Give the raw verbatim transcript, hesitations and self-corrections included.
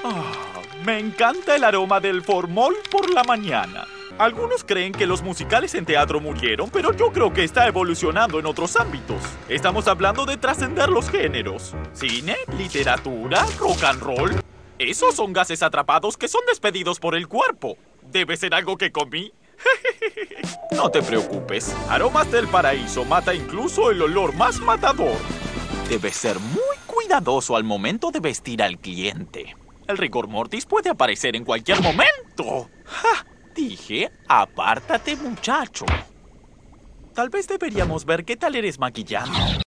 Ah, me encanta el aroma del formol por la mañana. Algunos creen que los musicales en teatro murieron, pero yo creo que está evolucionando en otros ámbitos. Estamos hablando de trascender los géneros. Cine, literatura, rock and roll. Esos son gases atrapados que son despedidos por el cuerpo. ¿Debe ser algo que comí? No te preocupes. Aromas del Paraíso mata incluso el olor más matador. Debes ser muy cuidadoso al momento de vestir al cliente. El rigor mortis puede aparecer en cualquier momento. ¡Ja! Dije, apártate, muchacho. Tal vez deberíamos ver qué tal eres maquillando.